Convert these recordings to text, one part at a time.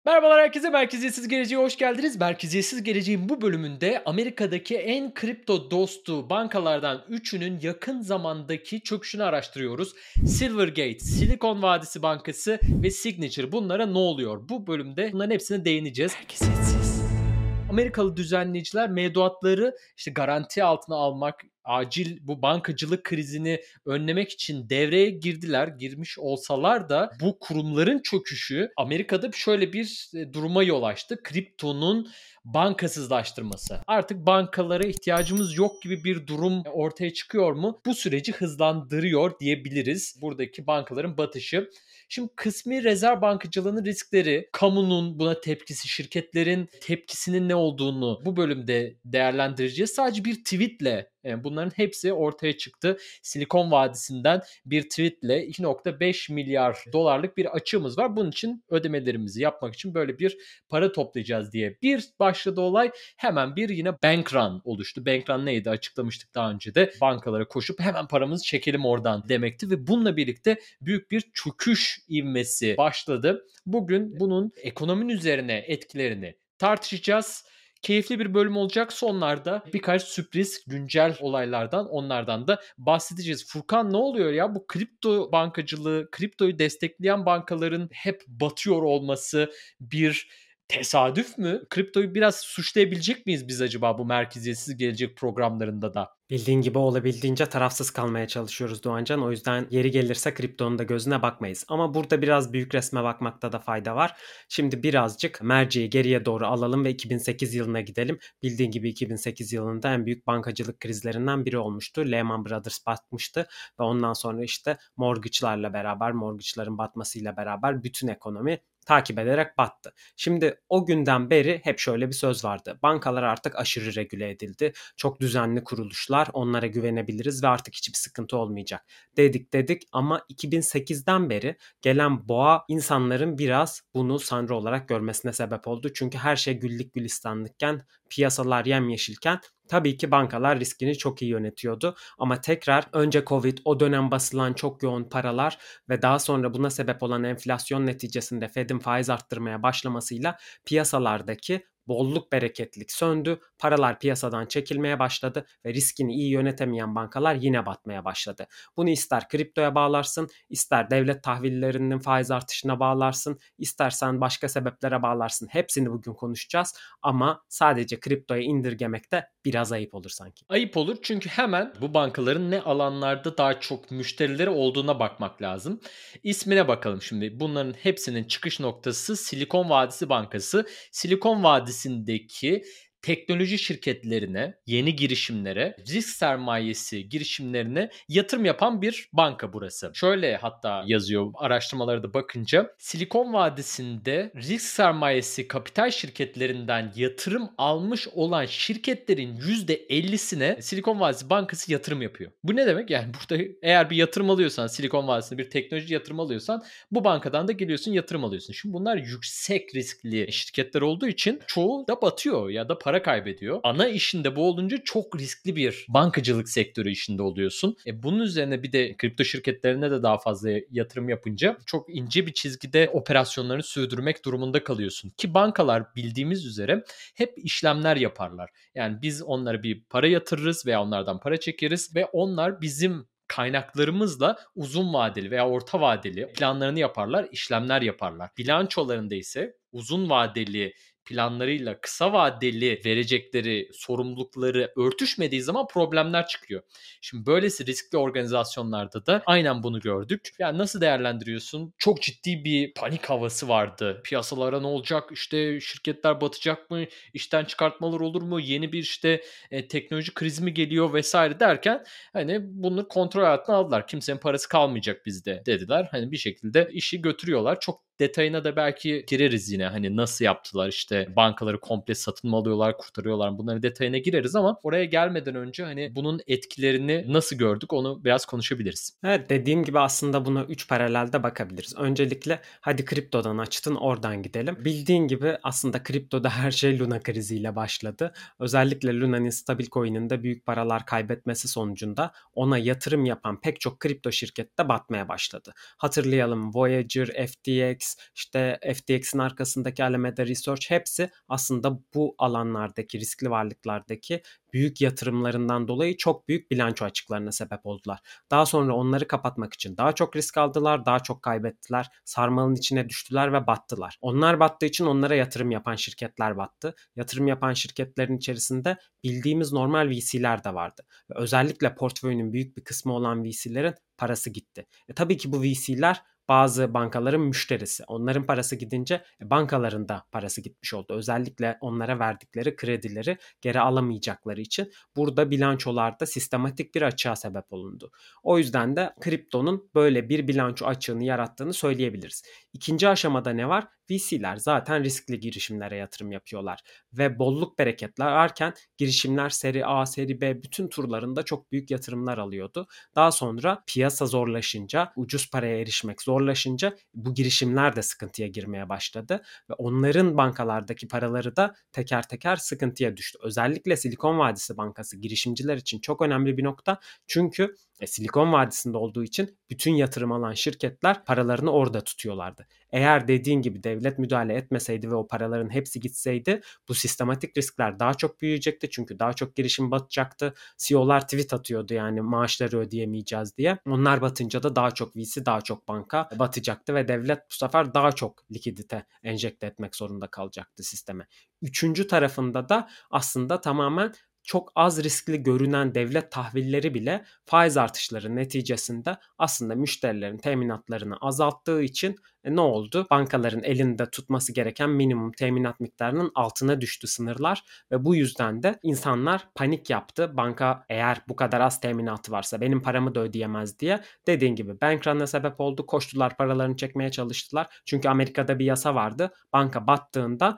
Merhabalar herkese, Merkeziyetsiz Geleceğe hoş geldiniz. Merkeziyetsiz Geleceğin bu bölümünde Amerika'daki en kripto dostu bankalardan üçünün yakın zamandaki çöküşünü araştırıyoruz. Silvergate, Silikon Vadisi Bankası ve Signature. Bunlara ne oluyor? Bu bölümde bunların hepsine değineceğiz. Merkeziyetsiz. Amerikalı düzenleyiciler mevduatları garanti altına almak, acil bu bankacılık krizini önlemek için devreye girmiş olsalar da bu kurumların çöküşü Amerika'da şöyle bir duruma yol açtı. Kriptonun bankasızlaştırması. Artık bankalara ihtiyacımız yok gibi bir durum ortaya çıkıyor mu? Bu süreci hızlandırıyor diyebiliriz. Buradaki bankaların batışı. Şimdi kısmi rezerv bankacılığının riskleri, kamunun buna tepkisi, şirketlerin tepkisinin ne olduğunu bu bölümde değerlendireceğiz. Sadece bir tweetle bunların hepsi ortaya çıktı. Silikon Vadisi'nden bir tweetle 2,5 milyar dolarlık bir açığımız var. Bunun için ödemelerimizi yapmak için böyle bir para toplayacağız diye bir başladı olay. Hemen bir yine bank run oluştu. Bank run neydi? Açıklamıştık daha önce de. Bankalara koşup hemen paramızı çekelim oradan demekti ve bununla birlikte büyük bir çöküş ivmesi başladı. Bugün bunun ekonominin üzerine etkilerini tartışacağız. Keyifli bir bölüm olacak. Sonlarda birkaç sürpriz güncel olaylardan onlardan da bahsedeceğiz. Furkan ne oluyor ya? Bu kripto bankacılığı, kriptoyu destekleyen bankaların hep batıyor olması bir tesadüf mü? Kriptoyu biraz suçlayabilecek miyiz biz acaba bu merkeziyetsiz gelecek programlarında da? Bildiğin gibi olabildiğince tarafsız kalmaya çalışıyoruz Doğancan. O yüzden yeri gelirse kriptonun da gözüne bakmayız. Ama burada biraz büyük resme bakmakta da fayda var. Şimdi birazcık merceği geriye doğru alalım ve 2008 yılına gidelim. Bildiğin gibi 2008 yılında en büyük bankacılık krizlerinden biri olmuştu. Lehman Brothers batmıştı ve ondan sonra işte mortgage'ların batmasıyla beraber bütün ekonomi takip ederek battı. Şimdi o günden beri hep şöyle bir söz vardı. Bankalar artık aşırı regüle edildi. Çok düzenli kuruluşlar, onlara güvenebiliriz ve artık hiçbir sıkıntı olmayacak. Dedik ama 2008'den beri gelen boğa insanların biraz bunu sanrı olarak görmesine sebep oldu. Çünkü her şey güllük gülistanlıkken, piyasalar yemyeşilken tabii ki bankalar riskini çok iyi yönetiyordu. Ama tekrar önce Covid, o dönem basılan çok yoğun paralar ve daha sonra buna sebep olan enflasyon neticesinde Fed'in faiz arttırmaya başlamasıyla piyasalardaki bolluk bereketlik söndü, paralar piyasadan çekilmeye başladı ve riskini iyi yönetemeyen bankalar yine batmaya başladı. Bunu ister kriptoya bağlarsın, ister devlet tahvillerinin faiz artışına bağlarsın, istersen başka sebeplere bağlarsın. Hepsini bugün konuşacağız ama sadece kriptoya indirgemek de biraz ayıp olur sanki. Ayıp olur çünkü hemen bu bankaların ne alanlarda daha çok müşterileri olduğuna bakmak lazım. İsmine bakalım şimdi. Bunların hepsinin çıkış noktası Silikon Vadisi Bankası. Silikon Vadisi'ndeki teknoloji şirketlerine, yeni girişimlere, risk sermayesi girişimlerine yatırım yapan bir banka burası. Şöyle hatta yazıyor araştırmalara da bakınca Silikon Vadisi'nde risk sermayesi kapital şirketlerinden yatırım almış olan şirketlerin %50'sine Silikon Vadisi Bankası yatırım yapıyor. Bu ne demek? Yani burada eğer bir yatırım alıyorsan, Silikon Vadisi'nde bir teknoloji yatırım alıyorsan bu bankadan da geliyorsun yatırım alıyorsun. Şimdi bunlar yüksek riskli şirketler olduğu için çoğu da batıyor ya da para kaybediyor. Ana işinde bu olunca çok riskli bir bankacılık sektörü işinde oluyorsun. Bunun üzerine bir de kripto şirketlerine de daha fazla yatırım yapınca çok ince bir çizgide operasyonlarını sürdürmek durumunda kalıyorsun. Ki bankalar bildiğimiz üzere hep işlemler yaparlar. Yani biz onlara bir para yatırırız veya onlardan para çekeriz ve onlar bizim kaynaklarımızla uzun vadeli veya orta vadeli planlarını yaparlar, işlemler yaparlar. Bilançolarında ise uzun vadeli planlarıyla kısa vadeli verecekleri sorumlulukları örtüşmediği zaman problemler çıkıyor. Şimdi böylesi riskli organizasyonlarda da aynen bunu gördük. Yani nasıl değerlendiriyorsun? Çok ciddi bir panik havası vardı. Piyasalara ne olacak? İşte şirketler batacak mı? İşten çıkartmalar olur mu? Yeni bir teknoloji krizi mi geliyor vesaire derken hani bunu kontrol altına aldılar. Kimsenin parası kalmayacak bizde dediler. Hani bir şekilde işi götürüyorlar. Çok detayına da belki gireriz yine. Hani nasıl yaptılar işte işte bankaları komple satın mı alıyorlar, kurtarıyorlar. Bunların detayına gireriz ama oraya gelmeden önce hani bunun etkilerini nasıl gördük onu biraz konuşabiliriz. Evet, dediğim gibi aslında buna 3 paralelde bakabiliriz. Öncelikle hadi kriptodan açtın, oradan gidelim. Bildiğin gibi aslında kriptoda her şey Luna kriziyle başladı. Özellikle Luna'nın stabil coin'inde büyük paralar kaybetmesi sonucunda ona yatırım yapan pek çok kripto şirket de batmaya başladı. Hatırlayalım, Voyager, FTX, işte FTX'in arkasındaki Alameda Research, hepsi aslında bu alanlardaki riskli varlıklardaki büyük yatırımlarından dolayı çok büyük bilanço açıklarına sebep oldular. Daha sonra onları kapatmak için daha çok risk aldılar, daha çok kaybettiler, sarmalın içine düştüler ve battılar. Onlar battığı için onlara yatırım yapan şirketler battı. Yatırım yapan şirketlerin içerisinde bildiğimiz normal VC'ler de vardı. Ve özellikle portföyünün büyük bir kısmı olan VC'lerin parası gitti. Tabii ki bu VC'ler bazı bankaların müşterisi. Onların parası gidince bankaların da parası gitmiş oldu. Özellikle onlara verdikleri kredileri geri alamayacakları için burada bilançolarda sistematik bir açığa sebep olundu. O yüzden de kriptonun böyle bir bilanço açığını yarattığını söyleyebiliriz. İkinci aşamada ne var? VC'ler zaten riskli girişimlere yatırım yapıyorlar ve bolluk bereketler varken girişimler seri A, seri B bütün turlarında çok büyük yatırımlar alıyordu. Daha sonra piyasa zorlaşınca, ucuz paraya erişmek zorlaşınca bu girişimler de sıkıntıya girmeye başladı ve onların bankalardaki paraları da teker teker sıkıntıya düştü. Özellikle Silikon Vadisi Bankası girişimciler için çok önemli bir nokta. Çünkü Silikon Vadisi'nde olduğu için bütün yatırım alan şirketler paralarını orada tutuyorlardı. Eğer dediğin gibi devlet müdahale etmeseydi ve o paraların hepsi gitseydi bu sistematik riskler daha çok büyüyecekti. Çünkü daha çok girişim batacaktı. CEO'lar tweet atıyordu yani maaşları ödeyemeyeceğiz diye. Onlar batınca da daha çok VC, daha çok banka batacaktı ve devlet bu sefer daha çok likidite enjekte etmek zorunda kalacaktı sisteme. Üçüncü tarafında da aslında tamamen çok az riskli görünen devlet tahvilleri bile faiz artışları neticesinde aslında müşterilerin teminatlarını azalttığı için ne oldu? Bankaların elinde tutması gereken minimum teminat miktarının altına düştü sınırlar ve bu yüzden de insanlar panik yaptı. Banka eğer bu kadar az teminatı varsa benim paramı da ödeyemez diye, dediğin gibi bank run'a sebep oldu. Koştular, paralarını çekmeye çalıştılar. Çünkü Amerika'da bir yasa vardı. Banka battığında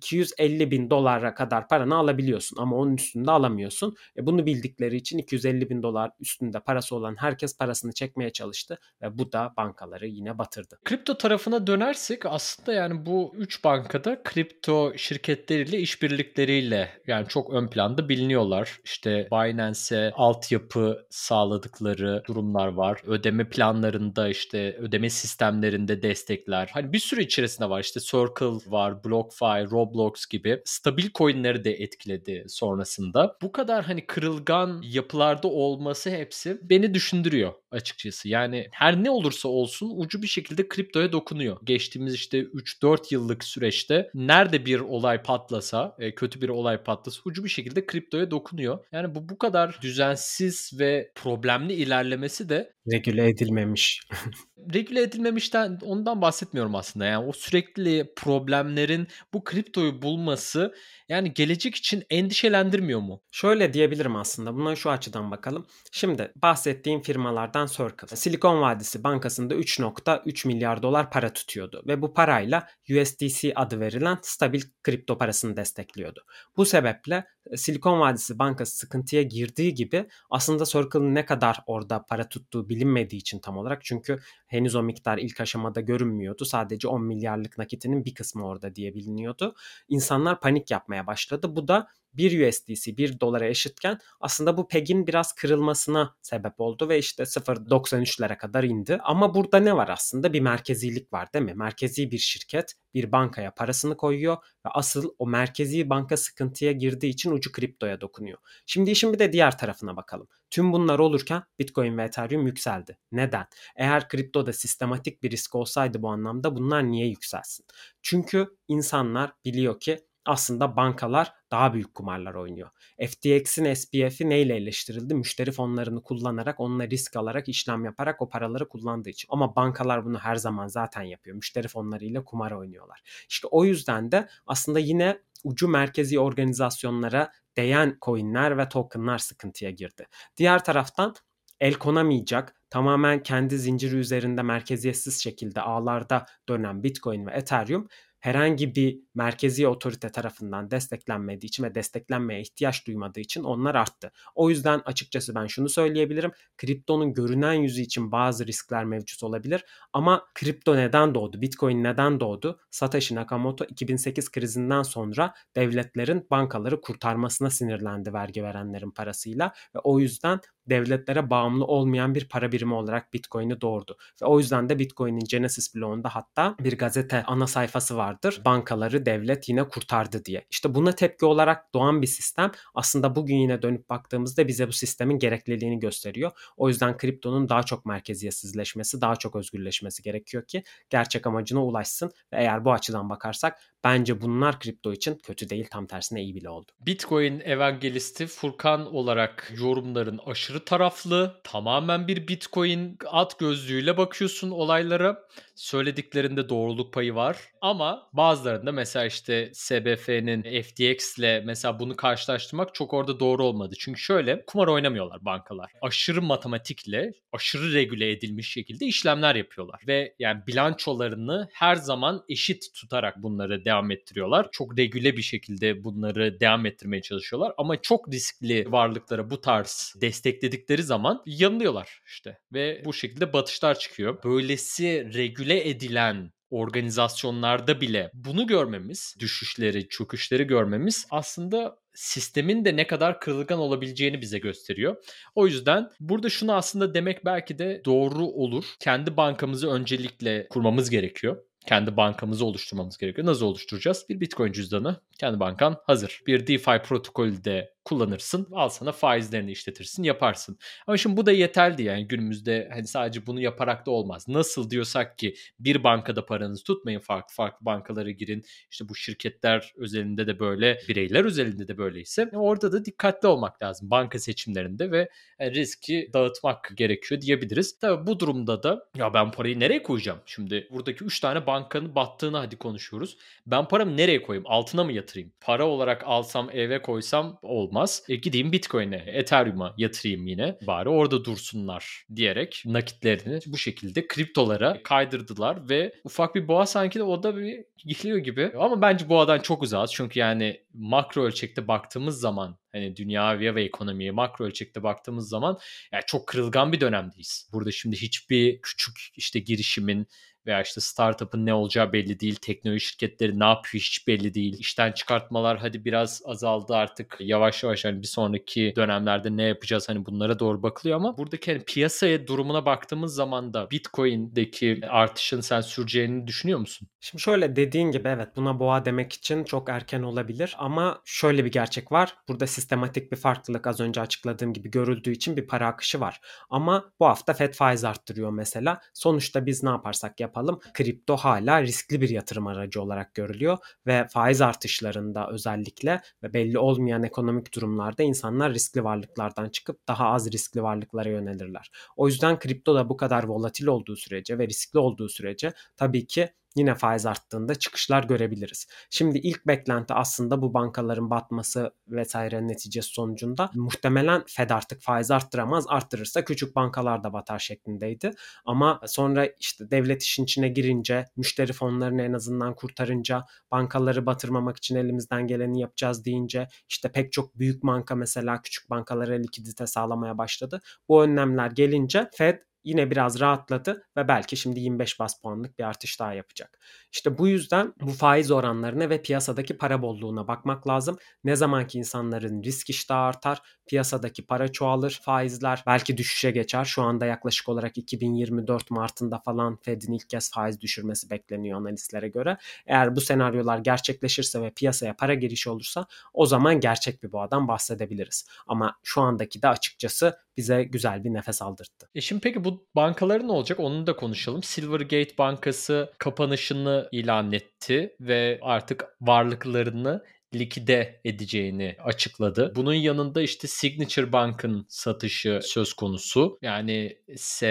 250 bin dolara kadar paranı alabiliyorsun ama onun üstünde alamıyorsun. Bunu bildikleri için 250 bin dolar üstünde parası olan herkes parasını çekmeye çalıştı ve bu da bankaları yine batırdı. Kripto tarafına dönersek aslında yani bu 3 bankada kripto şirketleriyle işbirlikleriyle yani çok ön planda biliniyorlar. İşte Binance'e altyapı sağladıkları durumlar var. Ödeme planlarında işte ödeme sistemlerinde destekler. Hani bir sürü içerisinde var. İşte Circle var, BlockFi, Roblox gibi stabil coin'leri de etkiledi sonrasında. Bu kadar hani kırılgan yapılarda olması hepsi beni düşündürüyor açıkçası. Yani her ne olursa olsun ucu bir şekilde kriptoya dokunuyor. Geçtiğimiz işte 3-4 yıllık süreçte nerede bir olay patlasa, kötü bir olay patlasa ucu bir şekilde kriptoya dokunuyor. Yani bu kadar düzensiz ve problemli ilerlemesi de Regüle edilmemiş. regüle edilmemişten ondan bahsetmiyorum aslında. Yani o sürekli problemlerin bu kriptoyu bulması yani gelecek için endişelendirmiyor mu? Şöyle diyebilirim aslında. Buna şu açıdan bakalım. Şimdi bahsettiğim firmalardan Circle. Silikon Vadisi Bankası'nda 3,3 milyar dolar para tutuyordu ve bu parayla USDC adı verilen stabil kripto parasını destekliyordu. Bu sebeple Silikon Vadisi Bankası sıkıntıya girdiği gibi aslında Circle'ın ne kadar orada para tuttuğu bilinmediği için tam olarak, çünkü henüz o miktar ilk aşamada görünmüyordu. Sadece 10 milyarlık nakitinin bir kısmı orada diye biliniyordu. İnsanlar panik yapmaya başladı. Bu da 1 USDC 1 dolara eşitken aslında bu pegin biraz kırılmasına sebep oldu ve işte 0,93'lere kadar indi. Ama burada ne var aslında? Bir merkezilik var değil mi? Merkezi bir şirket bir bankaya parasını koyuyor ve asıl o merkezi banka sıkıntıya girdiği için ucu kriptoya dokunuyor. Şimdi işin bir de diğer tarafına bakalım. Tüm bunlar olurken Bitcoin ve Ethereum yükseldi. Neden? Eğer kriptoda sistematik bir risk olsaydı bu anlamda bunlar niye yükselsin? Çünkü insanlar biliyor ki aslında bankalar daha büyük kumarlar oynuyor. FTX'in SPF'i neyle eleştirildi? Müşteri fonlarını kullanarak, onunla risk alarak, işlem yaparak o paraları kullandığı için. Ama bankalar bunu her zaman zaten yapıyor. Müşteri fonlarıyla kumar oynuyorlar. İşte o yüzden de aslında yine ucu merkezi organizasyonlara değen coinler ve tokenlar sıkıntıya girdi. Diğer taraftan el konamayacak, tamamen kendi zinciri üzerinde merkeziyetsiz şekilde ağlarda dönen Bitcoin ve Ethereum herhangi bir merkezi otorite tarafından desteklenmediği için ve desteklenmeye ihtiyaç duymadığı için onlar arttı. O yüzden açıkçası ben şunu söyleyebilirim. Kriptonun görünen yüzü için bazı riskler mevcut olabilir ama kripto neden doğdu? Bitcoin neden doğdu? Satoshi Nakamoto 2008 krizinden sonra devletlerin bankaları kurtarmasına sinirlendi vergi verenlerin parasıyla ve o yüzden devletlere bağımlı olmayan bir para birimi olarak Bitcoin'i doğurdu. Ve o yüzden de Bitcoin'in Genesis bloğunda hatta bir gazete ana sayfası vardır. Bankaları devlet yine kurtardı diye. İşte buna tepki olarak doğan bir sistem aslında bugün yine dönüp baktığımızda bize bu sistemin gerekliliğini gösteriyor. O yüzden kriptonun daha çok merkeziyetsizleşmesi, daha çok özgürleşmesi gerekiyor ki gerçek amacına ulaşsın. Ve eğer bu açıdan bakarsak bence bunlar kripto için kötü değil, tam tersine iyi bile oldu. Bitcoin evangelisti Furkan olarak yorumların aşırı taraflı. Tamamen bir Bitcoin at gözlüğüyle bakıyorsun olaylara. Söylediklerinde doğruluk payı var. Ama bazılarında mesela işte SBF'nin FTX ile mesela bunu karşılaştırmak çok orada doğru olmadı. Çünkü şöyle, kumar oynamıyorlar bankalar. Aşırı matematikle, aşırı regüle edilmiş şekilde işlemler yapıyorlar. Ve yani bilançolarını her zaman eşit tutarak bunları devam ettiriyorlar. Çok regüle bir şekilde bunları devam ettirmeye çalışıyorlar. Ama çok riskli varlıklara bu tarz destekledikleri zaman yanılıyorlar işte. Ve bu şekilde batışlar çıkıyor. Böylesi regüle edilen organizasyonlarda bile bunu görmemiz, düşüşleri, çöküşleri görmemiz aslında sistemin de ne kadar kırılgan olabileceğini bize gösteriyor. O yüzden burada şunu aslında demek belki de doğru olur. Kendi bankamızı öncelikle kurmamız gerekiyor. Kendi bankamızı oluşturmamız gerekiyor. Nasıl oluşturacağız? Bir Bitcoin cüzdanı, kendi bankan hazır. Bir DeFi protokolü de kullanırsın. Al sana faizlerini işletirsin, yaparsın. Ama şimdi bu da yeterli yani günümüzde hani sadece bunu yaparak da olmaz. Nasıl diyorsak ki bir bankada paranızı tutmayın, farklı farklı bankalara girin. İşte bu şirketler özelinde de böyle, bireyler özelinde de böyleyse orada da dikkatli olmak lazım banka seçimlerinde ve riski dağıtmak gerekiyor diyebiliriz. Tabii bu durumda da ya ben parayı nereye koyacağım? Şimdi buradaki 3 tane bankanın battığını hadi konuşuyoruz. Ben paramı nereye koyayım? Altına mı yatırayım? Para olarak alsam eve koysam olmaz. Gideyim Bitcoin'e, Ethereum'a yatırayım yine. Bari orada dursunlar diyerek nakitlerini bu şekilde kriptolara kaydırdılar ve ufak bir boğa sanki de o da bir geliyor gibi. Ama bence boğadan çok uzağız. Çünkü yani makro ölçekte baktığımız zaman hani dünyaya ve ekonomiye makro ölçekte baktığımız zaman yani çok kırılgan bir dönemdeyiz. Burada şimdi hiçbir küçük işte girişimin veya işte startup'ın ne olacağı belli değil. Teknoloji şirketleri ne yapıyor hiç belli değil. İşten çıkartmalar hadi biraz azaldı artık. Yavaş yavaş hani bir sonraki dönemlerde ne yapacağız hani bunlara doğru bakılıyor ama buradaki hani piyasaya durumuna baktığımız zaman da Bitcoin'deki artışın sen süreceğini düşünüyor musun? Şimdi şöyle dediğin gibi evet buna boğa demek için çok erken olabilir ama şöyle bir gerçek var. Burada sistematik bir farklılık az önce açıkladığım gibi görüldüğü için bir para akışı var. Ama bu hafta Fed faiz arttırıyor mesela. Sonuçta biz ne yaparsak yapalım kripto hala riskli bir yatırım aracı olarak görülüyor ve faiz artışlarında özellikle ve belli olmayan ekonomik durumlarda insanlar riskli varlıklardan çıkıp daha az riskli varlıklara yönelirler. O yüzden kripto da bu kadar volatil olduğu sürece ve riskli olduğu sürece tabii ki yine faiz arttığında çıkışlar görebiliriz. Şimdi ilk beklenti aslında bu bankaların batması vesaire neticesi sonucunda muhtemelen Fed artık faiz arttıramaz. Arttırırsa küçük bankalar da batar şeklindeydi. Ama sonra işte devlet işin içine girince, müşteri fonlarını en azından kurtarınca, bankaları batırmamak için elimizden geleni yapacağız deyince işte pek çok büyük banka mesela küçük bankalara likidite sağlamaya başladı. Bu önlemler gelince Fed yine biraz rahatladı ve belki şimdi 25 bas puanlık bir artış daha yapacak. İşte bu yüzden bu faiz oranlarına ve piyasadaki para bolluğuna bakmak lazım. Ne zamanki insanların risk iştahı artar, piyasadaki para çoğalır, faizler belki düşüşe geçer. Şu anda yaklaşık olarak 2024 Mart'ında falan Fed'in ilk kez faiz düşürmesi bekleniyor analistlere göre. Eğer bu senaryolar gerçekleşirse ve piyasaya para girişi olursa o zaman gerçek bir boğadan bahsedebiliriz. Ama şu andaki de açıkçası bize güzel bir nefes aldırttı. Şimdi peki bu bankaların ne olacak? Onu da konuşalım. Silvergate Bankası kapanışını ilan etti ve artık varlıklarını likide edeceğini açıkladı. Bunun yanında işte Signature Bank'ın satışı söz konusu. Yani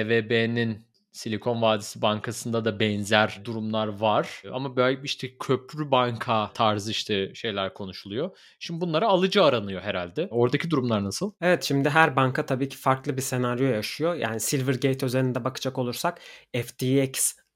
SVB'nin Silikon Vadisi Bankası'nda da benzer durumlar var. Ama böyle işte köprü banka tarzı işte şeyler konuşuluyor. Şimdi bunlara alıcı aranıyor herhalde. Oradaki durumlar nasıl? Evet şimdi her banka tabii ki farklı bir senaryo yaşıyor. Yani Silvergate özelinde bakacak olursak FTX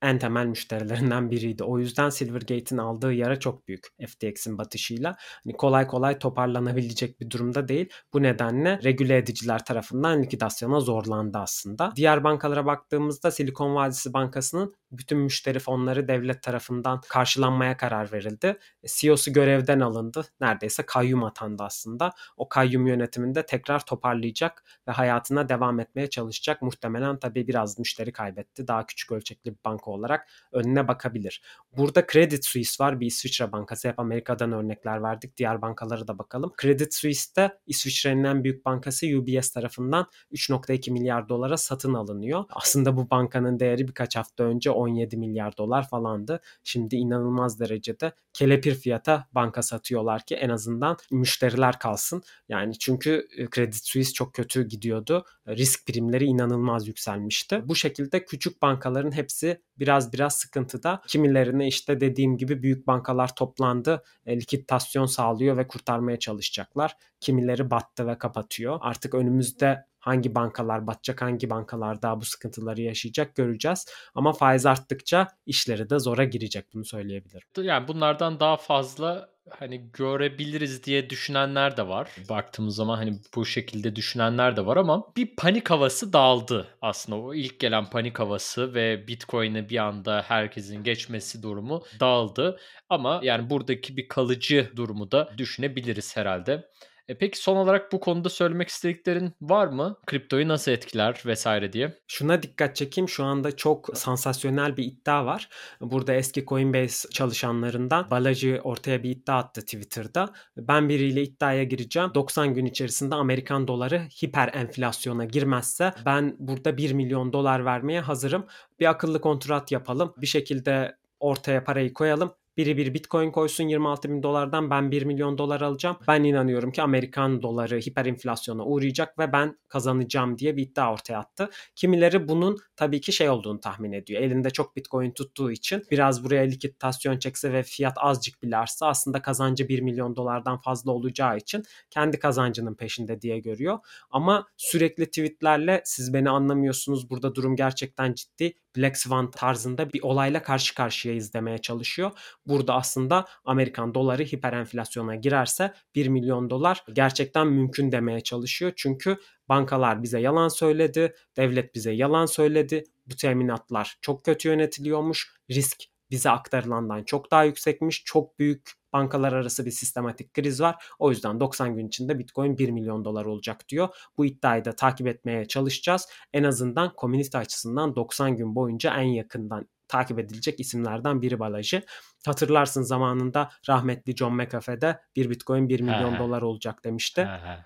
en temel müşterilerinden biriydi. O yüzden Silvergate'in aldığı yara çok büyük FTX'in batışıyla. Hani kolay kolay toparlanabilecek bir durumda değil. Bu nedenle regüle ediciler tarafından likidasyona zorlandı aslında. Diğer bankalara baktığımızda Silikon Vadisi Bankası'nın bütün müşteri fonları devlet tarafından karşılanmaya karar verildi. CEO'su görevden alındı. Neredeyse kayyum atandı aslında. O kayyum yönetiminde tekrar toparlayacak ve hayatına devam etmeye çalışacak. Muhtemelen tabii biraz müşteri kaybetti. Daha küçük ölçekli bir banka olarak önüne bakabilir. Burada Credit Suisse var, bir İsviçre bankası. Hep Amerika'dan örnekler verdik. Diğer bankalara da bakalım. Credit Suisse'de İsviçre'nin en büyük bankası UBS tarafından 3,2 milyar dolara satın alınıyor. Aslında bu bankanın değeri birkaç hafta önce 17 milyar dolar falandı. Şimdi inanılmaz derecede kelepir fiyata banka satıyorlar ki en azından müşteriler kalsın. Yani çünkü Credit Suisse çok kötü gidiyordu. Risk primleri inanılmaz yükselmişti. Bu şekilde küçük bankaların hepsi biraz sıkıntıda. Kimilerine işte dediğim gibi büyük bankalar toplandı, likitasyon sağlıyor ve kurtarmaya çalışacaklar. Kimileri battı ve kapatıyor. Artık önümüzde hangi bankalar batacak, hangi bankalar daha bu sıkıntıları yaşayacak göreceğiz. Ama faiz arttıkça işleri de zora girecek, bunu söyleyebilirim. Yani bunlardan daha fazla hani görebiliriz diye düşünenler de var. Baktığımız zaman hani bu şekilde düşünenler de var ama bir panik havası dağıldı aslında. O ilk gelen panik havası ve Bitcoin'e bir anda herkesin geçmesi durumu dağıldı. Ama yani buradaki bir kalıcı durumu da düşünebiliriz herhalde. Peki son olarak bu konuda söylemek istediklerin var mı? Kriptoyu nasıl etkiler vesaire diye. Şuna dikkat çekeyim. Şu anda çok sansasyonel bir iddia var. Burada eski Coinbase çalışanlarından Balaji ortaya bir iddia attı Twitter'da. Ben biriyle iddiaya gireceğim. 90 gün içerisinde Amerikan doları hiper enflasyona girmezse ben burada 1 milyon dolar vermeye hazırım. Bir akıllı kontrat yapalım. Bir şekilde ortaya parayı koyalım. Biri bir Bitcoin koysun 26 bin dolardan, ben 1 milyon dolar alacağım. Ben inanıyorum ki Amerikan doları hiperinflasyona uğrayacak ve ben kazanacağım diye bir iddia ortaya attı. Kimileri bunun tabii ki şey olduğunu tahmin ediyor. Elinde çok Bitcoin tuttuğu için biraz buraya likitasyon çekse ve fiyat azıcık bile artsa aslında kazancı 1 milyon dolardan fazla olacağı için kendi kazancının peşinde diye görüyor. Ama sürekli tweetlerle siz beni anlamıyorsunuz, burada durum gerçekten ciddi, Black Swan tarzında bir olayla karşı karşıyayız demeye çalışıyor. Burada aslında Amerikan doları hiperenflasyona girerse 1 milyon dolar gerçekten mümkün demeye çalışıyor. Çünkü bankalar bize yalan söyledi, devlet bize yalan söyledi. Bu teminatlar çok kötü yönetiliyormuş. Risk bize aktarılandan çok daha yüksekmiş. Çok büyük bankalar arası bir sistematik kriz var. O yüzden 90 gün içinde Bitcoin 1 milyon dolar olacak diyor. Bu iddiayı da takip etmeye çalışacağız. En azından komünite açısından 90 gün boyunca en yakından takip edilecek isimlerden biri Balaji. Hatırlarsın zamanında rahmetli John McAfee bir Bitcoin 1 milyon dolar olacak demişti.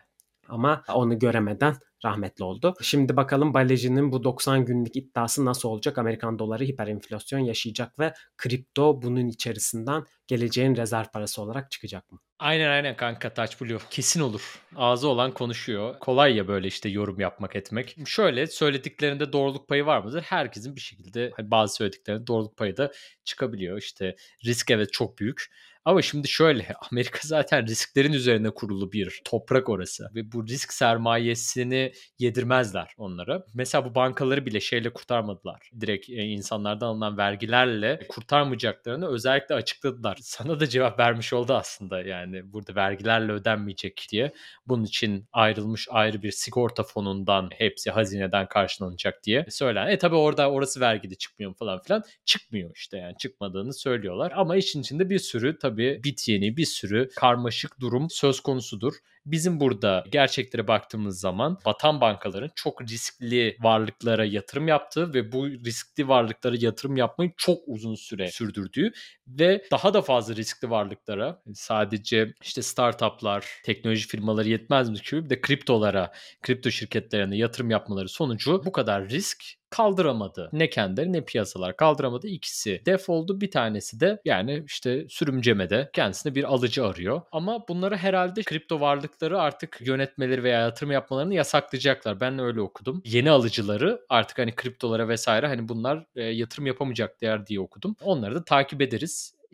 Ama onu göremeden rahmetli oldu. Şimdi bakalım Balaji'nin bu 90 günlük iddiası nasıl olacak? Amerikan doları hiperinflasyon yaşayacak ve kripto bunun içerisinden geleceğin rezerv parası olarak çıkacak mı? Aynen kanka, Touch Blue. Kesin olur. Ağzı olan konuşuyor. Kolay ya böyle işte yorum yapmak etmek. Şöyle, söylediklerinde doğruluk payı var mıdır? Herkesin bir şekilde bazı söylediklerinde doğruluk payı da çıkabiliyor. İşte risk evet çok büyük. Ama şimdi şöyle, Amerika zaten risklerin üzerine kurulu bir toprak orası. Ve bu risk sermayesini yedirmezler onlara. Mesela bu bankaları bile şeyle kurtarmadılar. Direkt insanlardan alınan vergilerle kurtarmayacaklarını özellikle açıkladılar. Sana da cevap vermiş oldu aslında, yani burada vergilerle ödenmeyecek diye. Bunun için ayrılmış ayrı bir sigorta fonundan hepsi hazineden karşılanacak diye söylen. Tabii orası vergide çıkmıyor falan filan. Çıkmıyor işte, yani çıkmadığını söylüyorlar. Ama işin içinde bir sürü tabii bit yeni, bir sürü karmaşık durum söz konusudur. Bizim burada gerçeklere baktığımız zaman batan bankaların çok riskli varlıklara yatırım yaptığı ve bu riskli varlıklara yatırım yapmayı çok uzun süre sürdürdüğü ve daha da fazla riskli varlıklara, sadece işte startuplar, teknoloji firmaları yetmezmiş gibi bir de kripto şirketlerine yatırım yapmaları sonucu bu kadar risk kaldıramadı. Ne kendileri ne piyasalar kaldıramadı. İkisi def oldu. Bir tanesi de yani işte sürümcemede kendisine bir alıcı arıyor. Ama bunları herhalde kripto varlıkları artık yönetmeleri veya yatırım yapmalarını yasaklayacaklar. Ben öyle okudum. Yeni alıcıları artık hani kriptolara vesaire hani bunlar yatırım yapamayacaklar diye okudum. Onları da takip ederiz.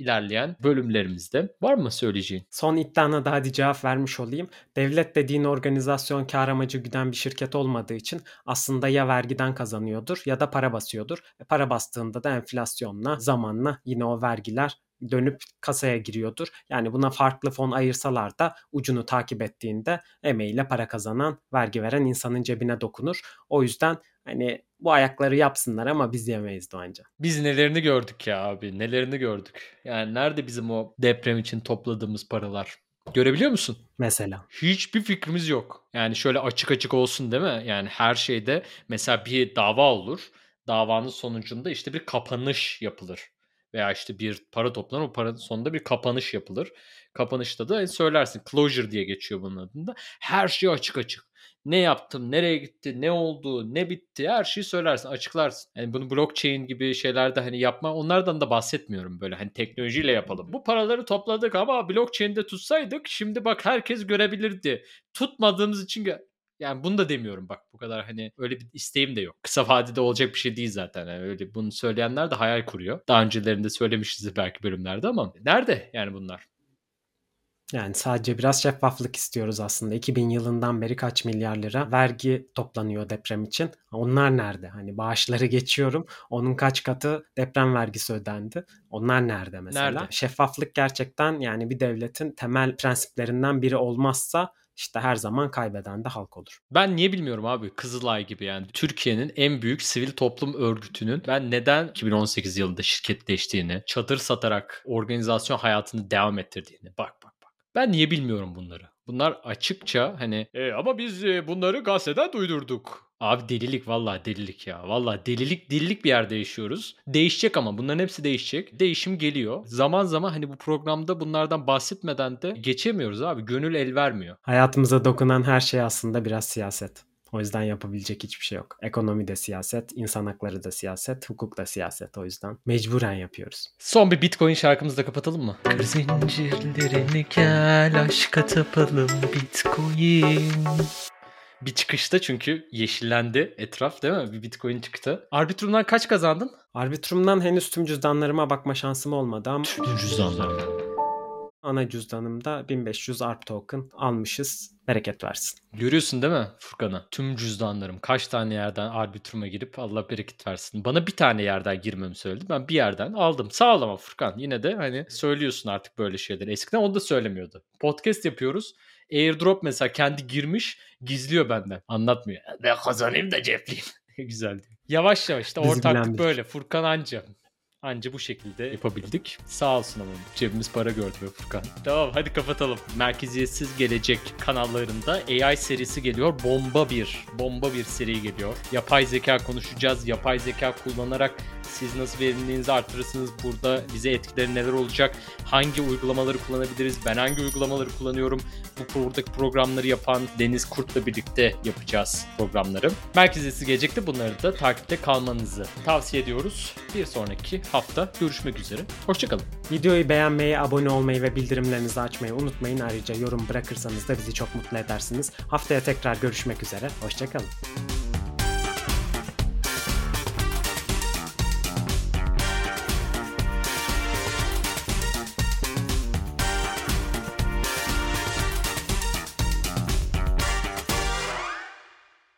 ilerleyen bölümlerimizde. Var mı söyleyeceğin? Son iddiana da hadi cevap vermiş olayım. Devlet dediğin organizasyon kar amacı güden bir şirket olmadığı için aslında ya vergiden kazanıyordur ya da para basıyordur. Para bastığında da enflasyonla, zamanla yine o vergiler dönüp kasaya giriyordur. Yani buna farklı fon ayırsalar da ucunu takip ettiğinde emeğiyle para kazanan, vergi veren insanın cebine dokunur. O yüzden hani bu ayakları yapsınlar ama biz yemeyiz Doğancan. Biz nelerini gördük ya abi, nelerini gördük. Yani nerede bizim o deprem için topladığımız paralar? Görebiliyor musun? Mesela. Hiçbir fikrimiz yok. Yani şöyle açık açık olsun değil mi? Yani her şeyde mesela bir dava olur. Davanın sonucunda işte bir kapanış yapılır. Veya işte bir para toplanır. O paranın sonunda bir kapanış yapılır. Kapanışta da söylersin. Closure diye geçiyor bunun adında. Her şey açık açık. Ne yaptım, nereye gitti, ne oldu, ne bitti her şeyi söylersin, açıklarsın. Yani bunu blockchain gibi şeylerde hani yapma onlardan da bahsetmiyorum böyle hani teknolojiyle yapalım. Bu paraları topladık ama blockchain'de tutsaydık şimdi bak herkes görebilirdi. Tutmadığımız için yani bunu da demiyorum bak bu kadar hani öyle bir isteğim de yok. Kısa vadede olacak bir şey değil zaten. Yani öyle bunu söyleyenler de hayal kuruyor. Daha öncelerinde söylemişizdir belki bölümlerde ama nerede yani bunlar? Yani sadece biraz şeffaflık istiyoruz aslında. 2000 yılından beri kaç milyar lira vergi toplanıyor deprem için. Onlar nerede? Hani bağışları geçiyorum. Onun kaç katı deprem vergisi ödendi? Onlar nerede mesela? Nerede? Şeffaflık gerçekten yani bir devletin temel prensiplerinden biri olmazsa işte her zaman kaybeden de halk olur. Ben niye bilmiyorum abi Kızılay gibi yani Türkiye'nin en büyük sivil toplum örgütünün ben neden 2018 yılında şirketleştiğini, çadır satarak organizasyon hayatını devam ettirdiğini bak. Ben niye bilmiyorum bunları? Bunlar açıkça hani ama biz bunları gazeteden duydurduk. Abi delilik vallahi delilik ya. Vallahi delilik bir yerde yaşıyoruz. Değişecek ama bunların hepsi değişecek. Değişim geliyor. Zaman zaman hani bu programda bunlardan bahsetmeden de geçemiyoruz abi. Gönül el vermiyor. Hayatımıza dokunan her şey aslında biraz siyaset. O yüzden yapabilecek hiçbir şey yok. Ekonomi de siyaset, insan hakları da siyaset, hukuk da siyaset. O yüzden mecburen yapıyoruz. Son bir Bitcoin şarkımızı da kapatalım mı? Kır zincirlerini gel aşka tapalım Bitcoin. Bir çıkışta çünkü yeşillendi etraf değil mi? Bir Bitcoin çıktı. Arbitrum'dan kaç kazandın? Arbitrum'dan henüz tüm cüzdanlarıma bakma şansım olmadı ama Tüm cüzdanlarına. ana cüzdanımda 1500 ARP token almışız. Bereket versin. Görüyorsun değil mi Furkan'a? Tüm cüzdanlarım kaç tane yerden Arbitrum'a girip Allah bereket versin. Bana bir tane yerden girmemi söyledi. Ben bir yerden aldım. Sağ ol ama Furkan. Yine de hani söylüyorsun artık böyle şeyleri. Eskiden o da söylemiyordu. Podcast yapıyoruz. Airdrop mesela kendi girmiş gizliyor benden. Anlatmıyor. Ben kazanayım da cepleyeyim. Güzel diyor. Yavaş yavaş işte Bizi ortaklık bilen bilir. böyle. Furkan anca bu şekilde yapabildik. Sağ olsun ama cebimiz para gördü be Furkan. Tamam hadi kapatalım. Merkeziyetsiz Gelecek kanallarında AI serisi geliyor. Bomba bir seri geliyor. Yapay zeka konuşacağız. Yapay zeka kullanarak siz nasıl verimliliğinizi artırırsınız? Burada bize etkileri neler olacak? Hangi uygulamaları kullanabiliriz? Ben hangi uygulamaları kullanıyorum? Buradaki programları yapan Deniz Kurt'la birlikte yapacağız programları. Merkeziyetsiz Gelecek'te bunları da takipte kalmanızı tavsiye ediyoruz. Bir sonraki hafta görüşmek üzere. Hoşçakalın. Videoyu beğenmeyi, abone olmayı ve bildirimlerinizi açmayı unutmayın. Ayrıca yorum bırakırsanız da bizi çok mutlu edersiniz. Haftaya tekrar görüşmek üzere. Hoşçakalın.